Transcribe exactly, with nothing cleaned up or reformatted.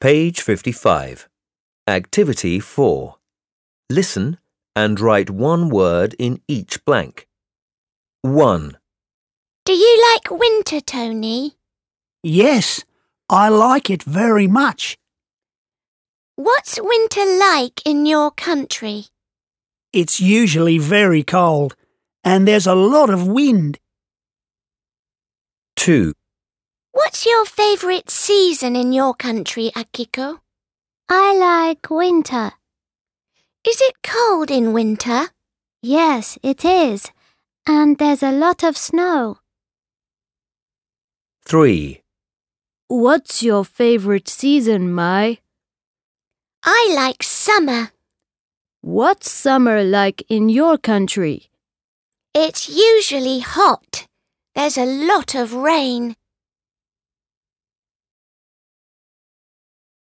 Page fifty-five. Activity four. Listen and write one word in each blank. one. Do you like winter, Tony? Yes, I like it very much. What's winter like in your country? It's usually very cold, and there's a lot of wind. two. What's your favourite season in your country, Akiko? I like winter. Is it cold in winter? Yes, it is. And there's a lot of snow. three. What's your favorite season, Mai? I like summer. What's summer like in your country? It's usually hot. There's a lot of rain.